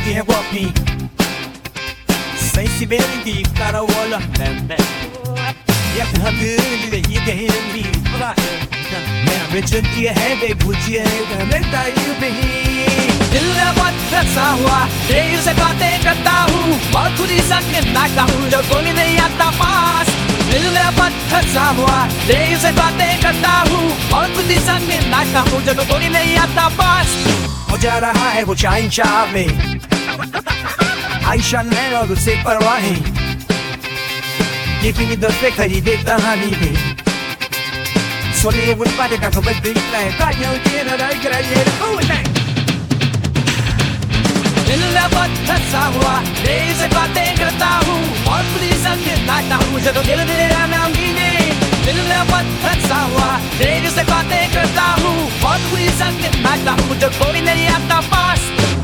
é golpe. Sensibility para o olho. 약하들이 이게 우리 내 외쳤기에 해배 부지에 냈다 유비 일러봤다 싸워 내유세 바대 갔다 후 멀투리 삭는 나가후 저 고민에 약다 파스 일러봤다 싸워 내유세 바대 갔다 후 멀투리 삭는 나가후 저 고민에 약다 파스 어자라 해보 차인 차베 아이샤 내려도 세파라히 Keeping it the fake, I did the honey. So they would find a couple of big like I know that I get it. Oh, in the lab, that's how they say, but they got down. All police and get knocked down. Who's the killer? And I'm meaning. In the lab, that's how they say, but they got down. All police and get knocked down. Who's the body in the past?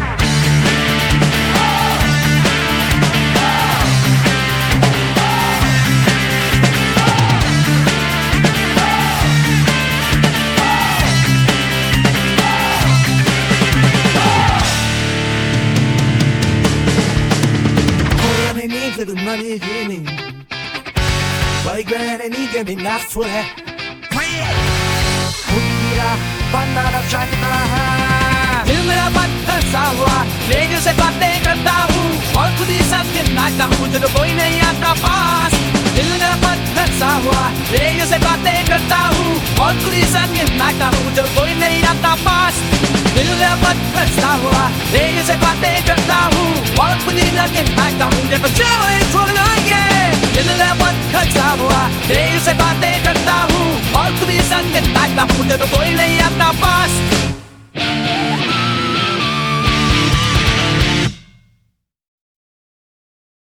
The money dreaming Why granny get me not for that Putira banana china Hilda batta sawa Lege se batte kata hu All to the something like the hood the boy ne yata pass Hilda batta sawa Lege se batte kata hu All to the something like the hood the boy ne yata pass Hilda batta sawa Lege se batte kata hu All to the something like the hood the boy They say, but they got down. All to be something like the food of the boy.